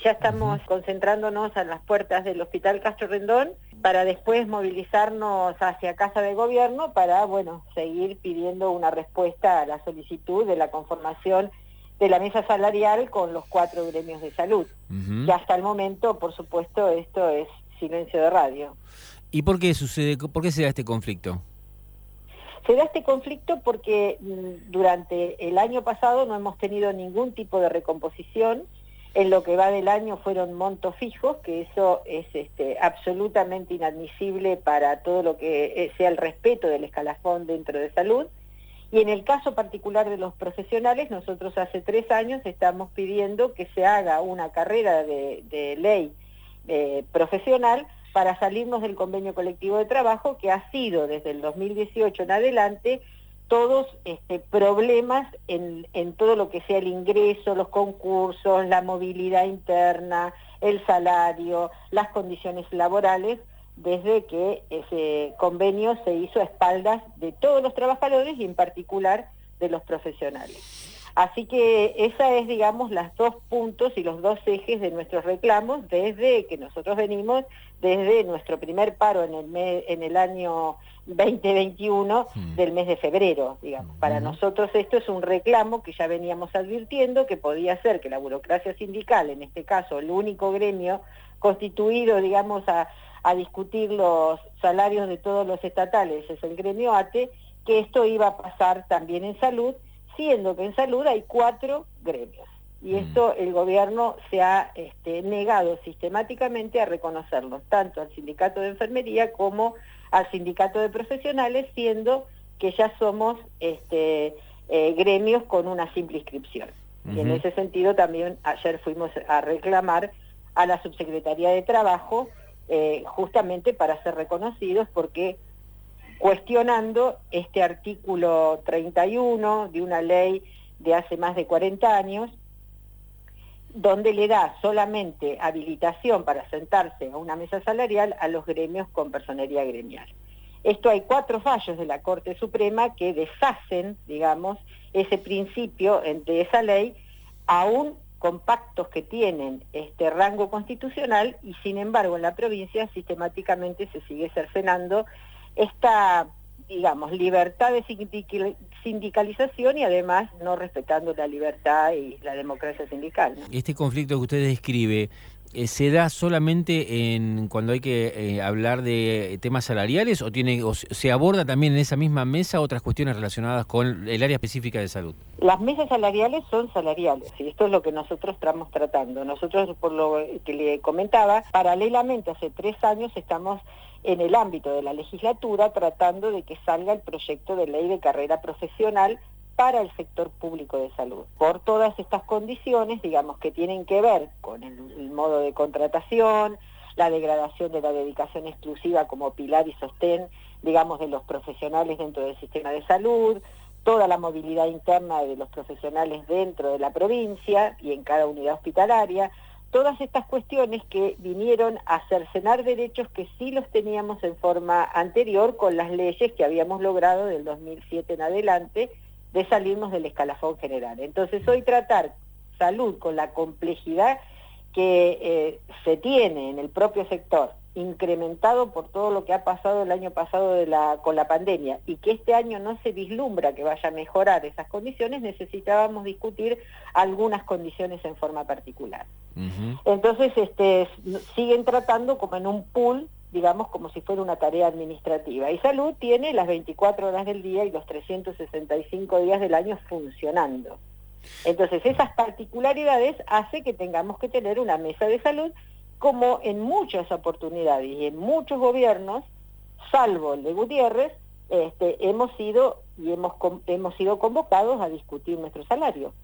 Ya estamos concentrándonos a las puertas del Hospital Castro Rendón para después movilizarnos hacia Casa de Gobierno para, seguir pidiendo una respuesta a la solicitud de la conformación de la mesa salarial con los 4 gremios de salud. Que hasta el momento, por supuesto, esto es silencio de radio. ¿Y por qué sucede, por qué se da este conflicto? Se da este conflicto porque durante el año pasado no hemos tenido ningún tipo de recomposición. En lo que va del año fueron montos fijos, que eso es absolutamente inadmisible para todo lo que sea el respeto del escalafón dentro de salud. Y en el caso particular de los profesionales, nosotros hace 3 años estamos pidiendo que se haga una carrera de ley profesional para salirnos del convenio colectivo de trabajo, que ha sido desde el 2018 en adelante todos problemas en todo lo que sea el ingreso, los concursos, la movilidad interna, el salario, las condiciones laborales, desde que ese convenio se hizo a espaldas de todos los trabajadores y en particular de los profesionales. Así que esa es, digamos, los 2 puntos y los 2 ejes de nuestros reclamos desde que nosotros venimos, desde nuestro primer paro en el año 2021 del mes de febrero, digamos. Para nosotros esto es un reclamo que ya veníamos advirtiendo, que podía ser que la burocracia sindical, en este caso el único gremio constituido, digamos, a discutir los salarios de todos los estatales, es el gremio ATE, que esto iba a pasar también en salud, siendo que en salud hay 4 gremios. Y esto el gobierno se ha negado sistemáticamente a reconocerlo, tanto al sindicato de enfermería como al sindicato de profesionales, siendo que ya somos gremios con una simple inscripción. Y en ese sentido también ayer fuimos a reclamar a la Subsecretaría de Trabajo, justamente para ser reconocidos, porque cuestionando este artículo 31 de una ley de hace más de 40 años, donde le da solamente habilitación para sentarse a una mesa salarial a los gremios con personería gremial. Esto hay 4 fallos de la Corte Suprema que deshacen, digamos, ese principio de esa ley, aún con pactos que tienen rango constitucional, y sin embargo en la provincia sistemáticamente se sigue cercenando esta, digamos, libertad de sindicalización y además no respetando la libertad y la democracia sindical, ¿no? Este conflicto que usted describe, ¿se da solamente cuando hay que hablar de temas salariales o se aborda también en esa misma mesa otras cuestiones relacionadas con el área específica de salud? Las mesas salariales son salariales, y esto es lo que nosotros estamos tratando. Nosotros, por lo que le comentaba, paralelamente hace 3 años estamos en el ámbito de la legislatura tratando de que salga el proyecto de ley de carrera profesional para el sector público de salud, por todas estas condiciones, digamos, que tienen que ver con el modo de contratación, la degradación de la dedicación exclusiva como pilar y sostén, digamos, de los profesionales dentro del sistema de salud, toda la movilidad interna de los profesionales dentro de la provincia y en cada unidad hospitalaria, todas estas cuestiones que vinieron a cercenar derechos que sí los teníamos en forma anterior con las leyes que habíamos logrado del 2007 en adelante, de salirnos del escalafón general. Entonces hoy tratar salud con la complejidad que se tiene en el propio sector, incrementado por todo lo que ha pasado el año pasado con la pandemia, y que este año no se vislumbra que vaya a mejorar esas condiciones, necesitábamos discutir algunas condiciones en forma particular. Entonces siguen tratando como en un pool, digamos, como si fuera una tarea administrativa. Y salud tiene las 24 horas del día y los 365 días del año funcionando. Entonces esas particularidades hace que tengamos que tener una mesa de salud, como en muchas oportunidades y en muchos gobiernos, salvo el de Gutiérrez, hemos sido convocados a discutir nuestro salario.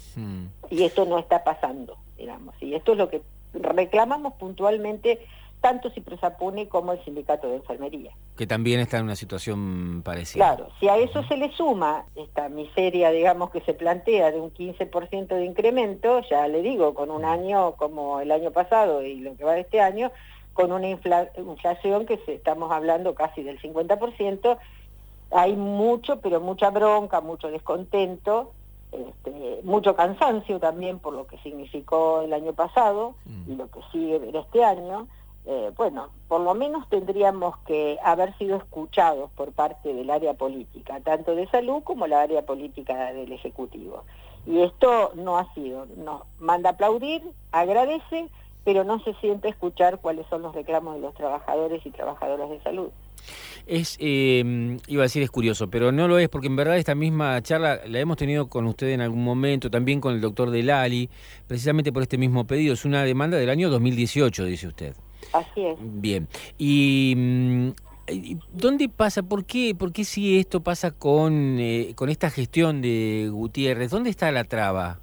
Y esto no está pasando, digamos. Y esto es lo que reclamamos puntualmente tanto Cipresapune como el sindicato de enfermería. Que también está en una situación parecida. Claro, si a eso se le suma esta miseria, digamos, que se plantea de un 15% de incremento, ya le digo, con un año como el año pasado y lo que va de este año, con una inflación que estamos hablando casi del 50%, hay mucho, pero mucha bronca, mucho descontento, mucho cansancio también por lo que significó el año pasado y lo que sigue en este año. Bueno, por lo menos tendríamos que haber sido escuchados por parte del área política, tanto de salud como la área política del Ejecutivo. Y esto no ha sido, nos manda a aplaudir, agradece, pero no se siente escuchar cuáles son los reclamos de los trabajadores y trabajadoras de salud. Iba a decir es curioso, pero no lo es, porque en verdad esta misma charla la hemos tenido con usted en algún momento, también con el doctor Delali, precisamente por este mismo pedido. Es una demanda del año 2018, dice usted. Así es. Bien. ¿Y dónde pasa? ¿Por qué si esto pasa con esta gestión de Gutiérrez? ¿Dónde está la traba?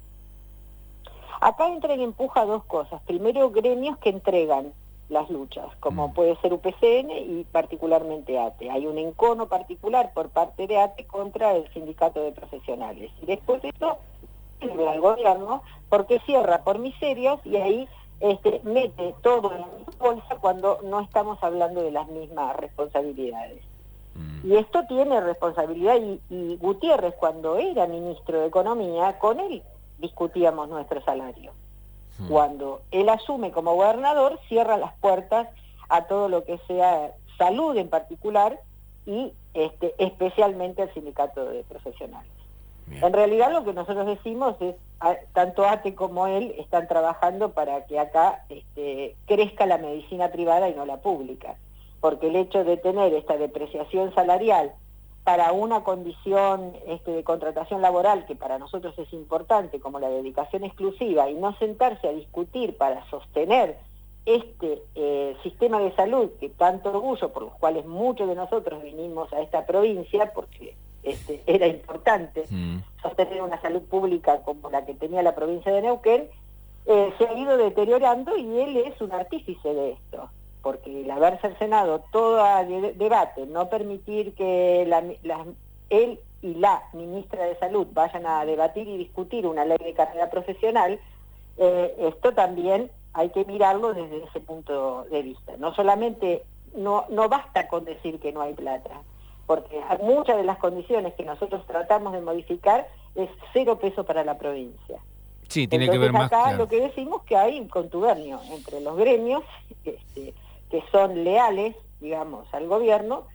Acá entra en empuja dos cosas. Primero, gremios que entregan las luchas, como puede ser UPCN y particularmente ATE. Hay un encono particular por parte de ATE contra el sindicato de profesionales. Y después de eso, al gobierno, porque cierra por miserias y ahí mete todo en la bolsa cuando no estamos hablando de las mismas responsabilidades. Y esto tiene responsabilidad y Gutiérrez, cuando era ministro de Economía, con él discutíamos nuestro salario. Cuando él asume como gobernador, cierra las puertas a todo lo que sea salud en particular y especialmente al sindicato de profesionales. Bien. En realidad lo que nosotros decimos es, tanto ATE como él están trabajando para que acá crezca la medicina privada y no la pública, porque el hecho de tener esta depreciación salarial para una condición de contratación laboral que para nosotros es importante, como la dedicación exclusiva, y no sentarse a discutir para sostener sistema de salud que tanto orgullo, por los cuales muchos de nosotros vinimos a esta provincia, porque era importante sostener una salud pública como la que tenía la provincia de Neuquén, se ha ido deteriorando y él es un artífice de esto. Porque el haber cercenado todo debate, no permitir que él y la ministra de Salud vayan a debatir y discutir una ley de carrera profesional, esto también hay que mirarlo desde ese punto de vista. No solamente, no basta con decir que no hay plata, porque muchas de las condiciones que nosotros tratamos de modificar es 0 pesos para la provincia. Sí, tiene que ver más. Acá claro. Lo que decimos que hay un contubernio entre los gremios, que son leales, digamos, al gobierno,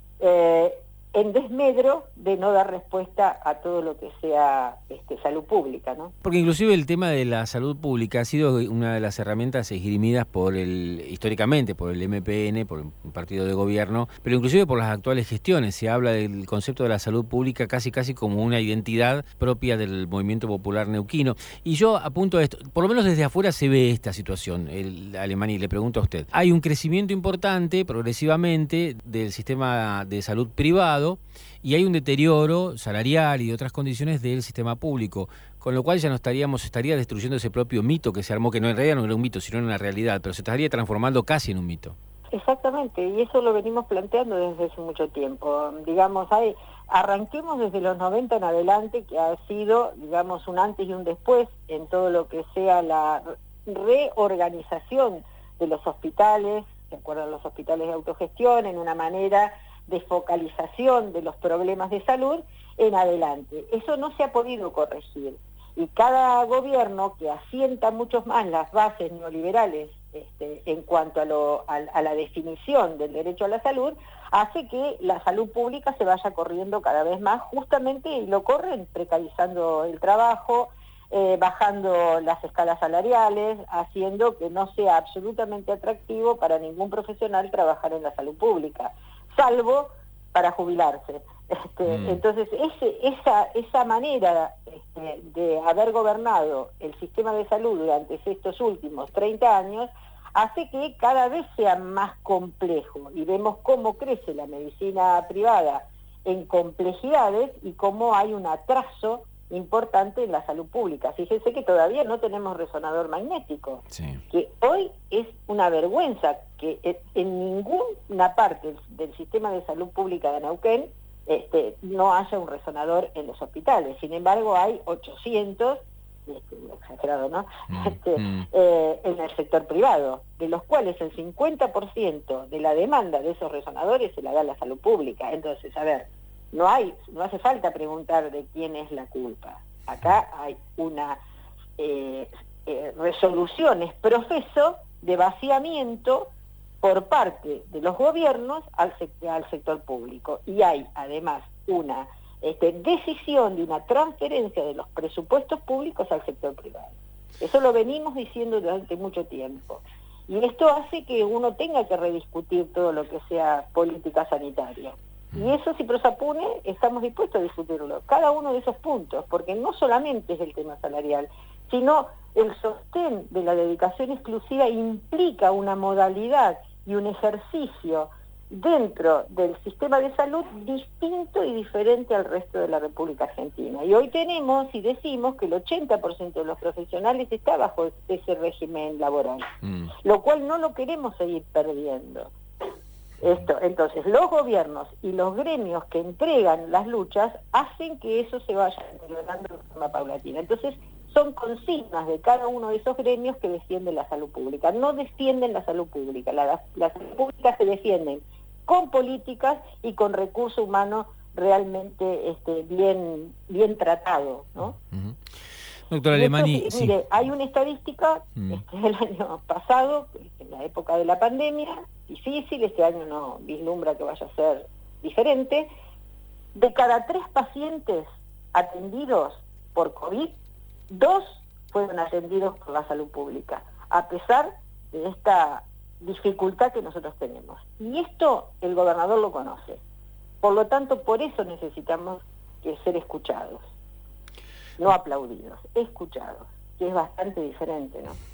en desmedro de no dar respuesta a todo lo que sea salud pública, ¿no? Porque inclusive el tema de la salud pública ha sido una de las herramientas esgrimidas históricamente por el MPN, por un partido de gobierno, pero inclusive por las actuales gestiones. Se habla del concepto de la salud pública casi como una identidad propia del movimiento popular neuquino. Y yo apunto a esto, por lo menos desde afuera se ve esta situación, Alemany, y le pregunto a usted. Hay un crecimiento importante, progresivamente, del sistema de salud privado, y hay un deterioro salarial y de otras condiciones del sistema público, con lo cual ya estaría destruyendo ese propio mito que se armó, que no en realidad no era un mito, sino en una realidad, pero se estaría transformando casi en un mito. Exactamente, y eso lo venimos planteando desde hace mucho tiempo. Digamos, arranquemos desde los 90 en adelante, que ha sido, digamos, un antes y un después en todo lo que sea la reorganización de los hospitales, de acuerdo a los hospitales de autogestión, en una manera de focalización de los problemas de salud en adelante. Eso no se ha podido corregir y cada gobierno que asienta mucho más las bases neoliberales en cuanto a la definición del derecho a la salud, hace que la salud pública se vaya corriendo cada vez más, justamente, y lo corren precarizando el trabajo, bajando las escalas salariales, haciendo que no sea absolutamente atractivo para ningún profesional trabajar en la salud pública, salvo para jubilarse. Entonces, esa manera de haber gobernado el sistema de salud durante estos últimos 30 años hace que cada vez sea más complejo, y vemos cómo crece la medicina privada en complejidades y cómo hay un atraso importante en la salud pública. Fíjense que todavía no tenemos resonador magnético, sí, que hoy es una vergüenza que en ninguna parte del sistema de salud pública de Neuquén no haya un resonador en los hospitales. Sin embargo, hay 800, exagerado, ¿no? En el sector privado, de los cuales el 50% de la demanda de esos resonadores se la da la salud pública. Entonces, a ver, no hace falta preguntar de quién es la culpa. Acá hay una resoluciones, proceso de vaciamiento por parte de los gobiernos al sector público. Y hay además una decisión de una transferencia de los presupuestos públicos al sector privado. Eso lo venimos diciendo durante mucho tiempo. Y esto hace que uno tenga que rediscutir todo lo que sea política sanitaria. Y eso, si Prosapune, estamos dispuestos a discutirlo, cada uno de esos puntos, porque no solamente es el tema salarial, sino el sostén de la dedicación exclusiva implica una modalidad y un ejercicio dentro del sistema de salud distinto y diferente al resto de la República Argentina. Y hoy tenemos y decimos que el 80% de los profesionales está bajo ese régimen laboral, lo cual no lo queremos seguir perdiendo. Entonces, los gobiernos y los gremios que entregan las luchas hacen que eso se vaya deteriorando de forma paulatina. Entonces, son consignas de cada uno de esos gremios que defienden la salud pública. No defienden la salud pública. La salud pública se defienden con políticas y con recurso humano realmente bien tratado, ¿no? Doctora Alemany, mire, hay una estadística del año pasado, en la época de la pandemia, difícil, este año no vislumbra que vaya a ser diferente. De cada 3 pacientes atendidos por COVID, 2 fueron atendidos por la salud pública, a pesar de esta dificultad que nosotros tenemos. Y esto el gobernador lo conoce. Por lo tanto, por eso necesitamos ser escuchados. No aplaudidos, escuchados, que es bastante diferente, ¿no?